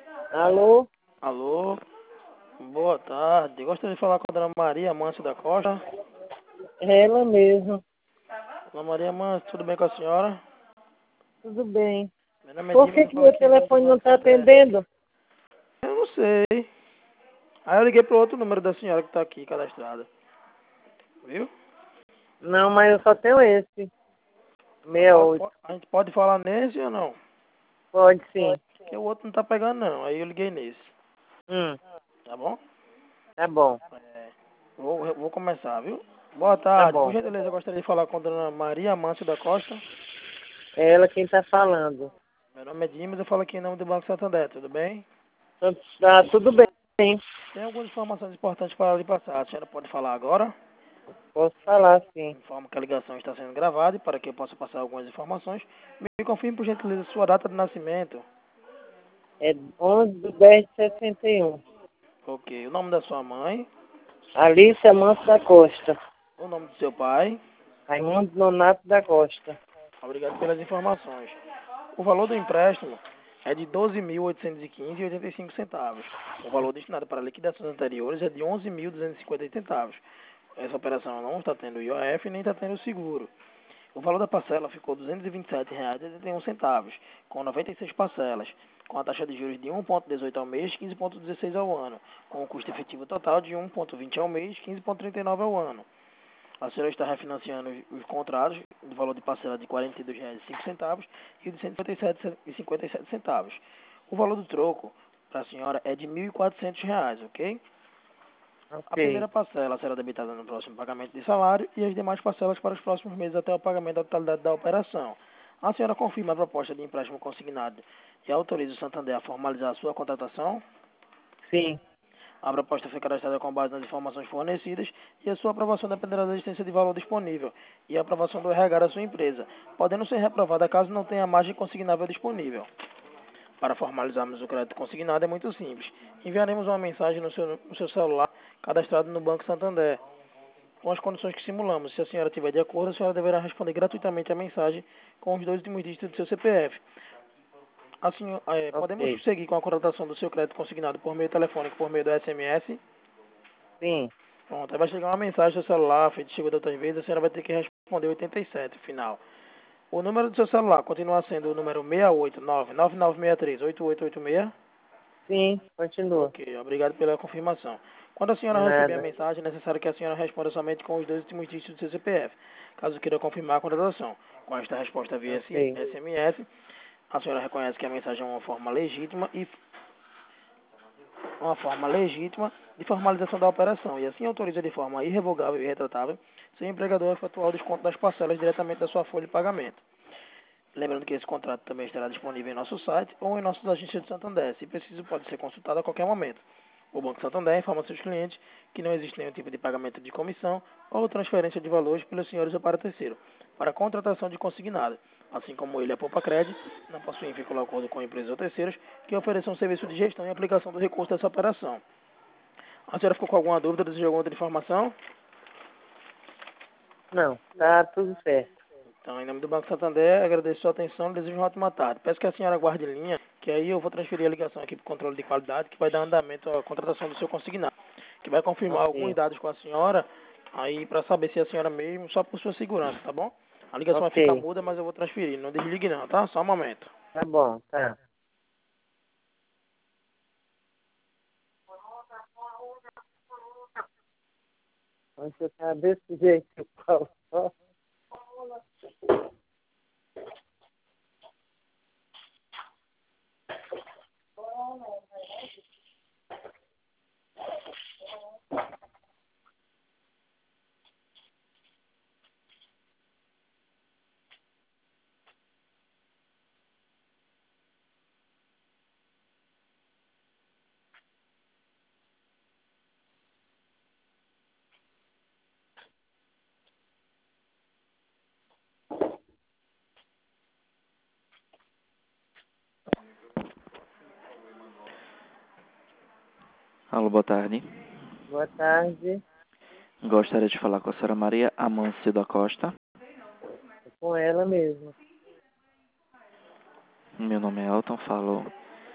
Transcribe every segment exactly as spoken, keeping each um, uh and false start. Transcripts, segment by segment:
Alô? Alô, boa tarde. Gostaria de falar com a dona Maria Mâncio da Costa. É ela mesmo. Dona Maria Mâncio, tudo bem com a senhora? Tudo bem. Meu nome é Por Dimas, que eu que falo meu aqui em nome do telefone não Banco está Santander. atendendo? Eu não sei. Aí eu liguei pro outro número da senhora que tá aqui cadastrada. Viu? Não, mas eu só tenho esse. Pode, sessenta e oito. pode- a gente pode falar nesse ou não? Pode sim. Porque o outro não tá pegando não. Aí eu liguei nesse. Hum, Tá bom? tá bom. É, vou, vou começar, viu? Boa Tá tarde. Por bom. gentileza, eu gostaria de falar com a dona Maria Mâncio da Costa. É ela quem tá falando. Meu nome é Dimas, eu falo aqui em nome do Banco Santander, tudo bem? Então, tá tudo bem. Tem algumas informações importantes para lhe passar. A senhora pode falar agora? Posso falar sim. Informo que a ligação está sendo gravada e para que eu possa passar algumas informações, me confirme por gentileza sua data de nascimento. É onze de dez de sessenta e um. Ok. O nome da sua mãe, Alicia Manso da Costa. o nome do seu pai. Raimundo Nonato da Costa. Obrigado pelas informações. O valor do empréstimo é de doze mil oitocentos e quinze vírgula oitenta e cinco centavos. O valor destinado para liquidações anteriores é de onze mil duzentos e cinquenta e oito centavos. Essa operação não está tendo I O F nem está tendo seguro. O valor da parcela ficou duzentos e vinte e sete reais e oitenta e um centavos, com noventa e seis parcelas, com a taxa de juros de um vírgula dezoito ao mês, quinze vírgula dezesseis ao ano, com o custo efetivo total de um vírgula vinte ao mês, quinze vírgula trinta e nove ao ano. A senhora está refinanciando os contratos do valor de parcela de quarenta e dois reais e cinco centavos e o de cento e cinquenta e sete reais e cinquenta e sete centavos. O valor do troco para a senhora é de mil e quatrocentos reais, ok? A Ok. primeira parcela será debitada no próximo pagamento de salário e as demais parcelas para os próximos meses até o pagamento da totalidade da operação. A senhora confirma a proposta de empréstimo consignado e autoriza o Santander a formalizar a sua contratação? Sim. A proposta foi cadastrada com base nas informações fornecidas e a sua aprovação dependerá da existência de valor disponível e a aprovação do R H da sua empresa, podendo ser reprovada caso não tenha margem consignável disponível. Para formalizarmos o crédito consignado é muito simples. Enviaremos uma mensagem no seu, no seu celular cadastrado no Banco Santander, com as condições que simulamos. Se a senhora estiver de acordo, a senhora deverá responder gratuitamente a mensagem com os dois últimos dígitos do seu C P F. A senhora, eh, podemos Ok. seguir com a contratação do seu crédito consignado por meio telefônico, por meio do S M S. Sim. Pronto, aí vai chegar uma mensagem no seu celular, feito chegou de outras vezes, a senhora vai ter que responder oitenta e sete, final. O número do seu celular continua sendo o número seis oito nove, nove nove seis três, oito oito oito seis? Sim. Continua. Ok, obrigado pela confirmação. Quando a senhora receber a Nada. mensagem, é necessário que a senhora responda somente com os dois últimos dígitos do seu C P F, caso queira confirmar a contratação. Com esta resposta via Ok. S M S, a senhora reconhece que a mensagem é uma forma legítima e uma forma legítima de formalização da operação e assim autoriza de forma irrevogável e retratável seu empregador a efetuar o desconto das parcelas diretamente da sua folha de pagamento. Lembrando que esse contrato também estará disponível em nosso site ou em nossas agências de Santander. Se preciso, pode ser consultado a qualquer momento. O Banco Santander informa seus clientes que não existe nenhum tipo de pagamento de comissão ou transferência de valores pelos senhores ou para terceiro, para contratação de consignado, assim como ele, a Poupa Cred, não possuem vincular acordo com empresas ou terceiros que ofereçam serviço de gestão e aplicação do recurso dessa operação. A senhora ficou com alguma dúvida, deseja alguma outra informação? Não. Tá tudo certo. Então, em nome do Banco Santander, agradeço a sua atenção e desejo uma ótima tarde. Peço que a senhora guarde linha, que aí eu vou transferir a ligação aqui para o controle de qualidade, que vai dar andamento à contratação do seu consignado, que vai confirmar alguns Ok. dados com a senhora, aí para saber se é a senhora mesmo, só por sua segurança, tá bom? A ligação vai ficar Ok. muda, mas eu vou transferir. Não desligue não, tá? Só um momento. Tá bom. Tá. Você tá desse jeito, Paulo. Alô, boa tarde. Boa tarde. Gostaria de falar com a senhora Maria Amâncio da Costa. É com ela mesmo. Meu nome é Elton, falo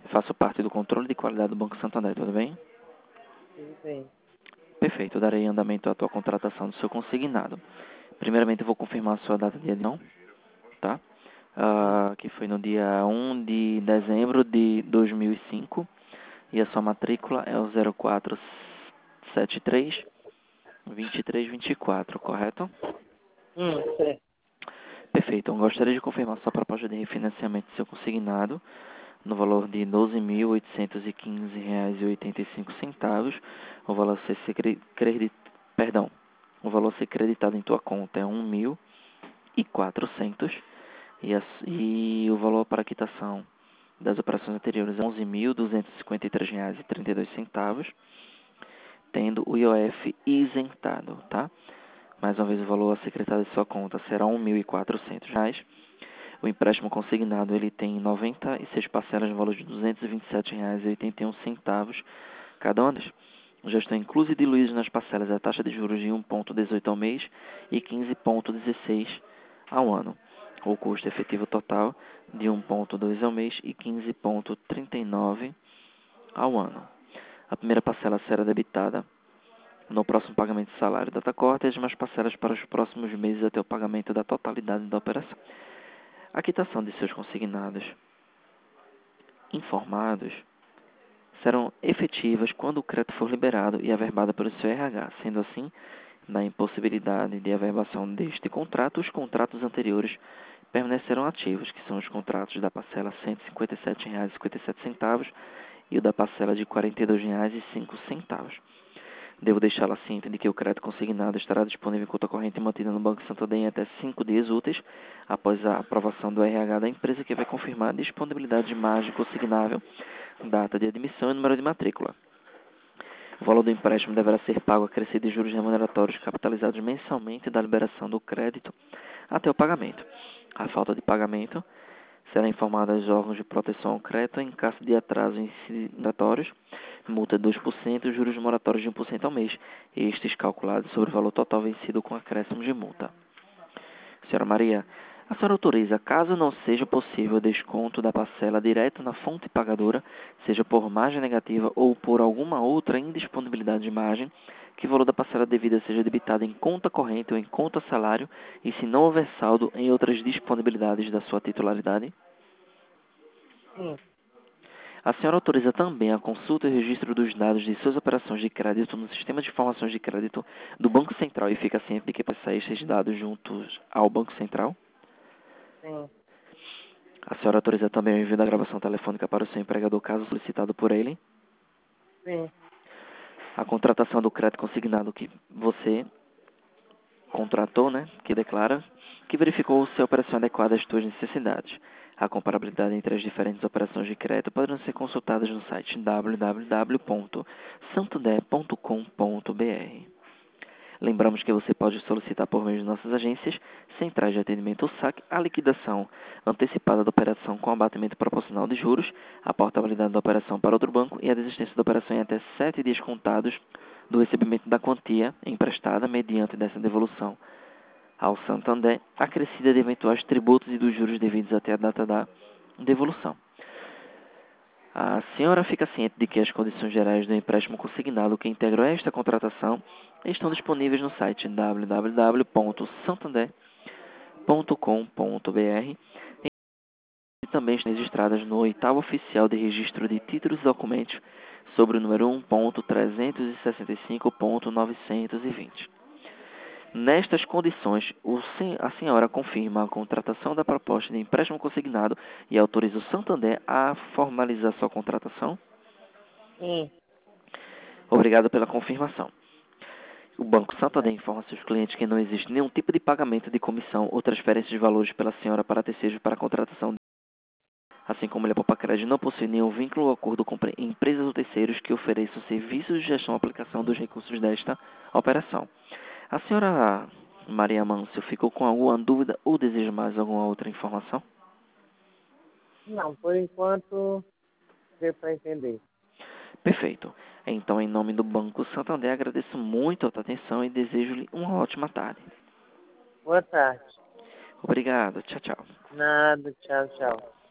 Faço parte do controle de qualidade do Banco Santander, tudo bem? Tudo bem. Perfeito, eu darei andamento à tua contratação do seu consignado. Primeiramente, eu vou confirmar a sua data de admissão, tá? Sim. Ah, que foi no dia um de dezembro de dois mil e cinco. E a sua matrícula é o zero quatro sete três, dois três dois quatro, correto? Hum, certo. Perfeito, eu gostaria de confirmar sua proposta de refinanciamento do seu consignado no valor de doze mil oitocentos e quinze reais e oitenta e cinco centavos. O valor a ser cre- credit... Perdão, o valor a ser creditado em tua conta é um mil e quatrocentos e, as... e o valor para quitação das operações anteriores é onze mil duzentos e cinquenta e três reais e trinta e dois centavos, tendo o I O F isentado, tá? Mais uma vez, o valor a ser creditado em sua conta será um mil e quatrocentos reais. O empréstimo consignado ele tem noventa e seis parcelas no valor de duzentos e vinte e sete reais e oitenta e um centavos cada uma das. Já estão inclusos e diluídos nas parcelas a taxa de juros de um vírgula dezoito ao mês e quinze vírgula dezesseis ao ano. O custo efetivo total de um vírgula dois ao mês e quinze vírgula trinta e nove ao ano. A primeira parcela será debitada no próximo pagamento de salário da data corte e as demais parcelas para os próximos meses até o pagamento da totalidade da operação. A quitação de seus consignados informados serão efetivas quando o crédito for liberado e averbado pelo seu R H. Sendo assim, na impossibilidade de averbação deste contrato, os contratos anteriores permanecerão ativos, que são os contratos da parcela cento e cinquenta e sete reais e cinquenta e sete centavos e o da parcela de quarenta e dois reais e cinco centavos. Devo deixá-la ciente de que o crédito consignado estará disponível em conta corrente mantida no Banco Santander em até cinco dias úteis após a aprovação do R H da empresa, que vai confirmar a disponibilidade de margem consignável, data de admissão e número de matrícula. O valor do empréstimo deverá ser pago acrescido de juros remuneratórios capitalizados mensalmente da liberação do crédito até o pagamento. A falta de pagamento será informada aos órgãos de proteção ao crédito em caso de atraso em incinatórios, multa de dois por cento e juros moratórios de um por cento ao mês, estes calculados sobre o valor total vencido com acréscimo de multa. Senhora Maria, a senhora autoriza, caso não seja possível o desconto da parcela direto na fonte pagadora, seja por margem negativa ou por alguma outra indisponibilidade de margem, que o valor da parcela devida seja debitado em conta corrente ou em conta salário e, se não houver saldo, em outras disponibilidades da sua titularidade? Sim. A senhora autoriza também a consulta e registro dos dados de suas operações de crédito no sistema de informações de crédito do Banco Central e fica ciente de que passar estes dados juntos ao Banco Central? Sim. A senhora autoriza também o envio da gravação telefônica para o seu empregador, caso solicitado por ele? Sim. A contratação do crédito consignado que você contratou, né, que declara que verificou se a operação é adequada às suas necessidades. A comparabilidade entre as diferentes operações de crédito poderão ser consultadas no site w w w ponto santander ponto com ponto b r. Lembramos que você pode solicitar por meio de nossas agências, centrais de atendimento ou saque, a liquidação antecipada da operação com abatimento proporcional de juros, a portabilidade da operação para outro banco e a desistência da operação em até sete dias contados do recebimento da quantia emprestada mediante dessa devolução ao Santander, acrescida de eventuais tributos e dos juros devidos até a data da devolução. A senhora fica ciente de que as condições gerais do empréstimo consignado que integram esta contratação estão disponíveis no site w w w ponto santander ponto com ponto b r e também estão registradas no oitavo oficial de registro de títulos e documentos sobre o número um ponto trezentos e sessenta e cinco ponto novecentos e vinte. Nestas condições, a senhora confirma a contratação da proposta de empréstimo consignado e autoriza o Santander a formalizar sua contratação? Sim. Obrigado pela confirmação. O Banco Santander informa a seus clientes que não existe nenhum tipo de pagamento de comissão ou transferência de valores pela senhora para terceiros para a contratação. Assim como ele, a Poupa Crédito não possui nenhum vínculo ou acordo com empresas ou terceiros que ofereçam serviços de gestão ou aplicação dos recursos desta operação. A senhora Maria Mâncio ficou com alguma dúvida ou deseja mais alguma outra informação? Não, por enquanto, deu para entender. Perfeito. Então, em nome do Banco Santander, agradeço muito a sua atenção e desejo-lhe uma ótima tarde. Boa tarde. Obrigado. Tchau, tchau. Nada. Tchau, tchau.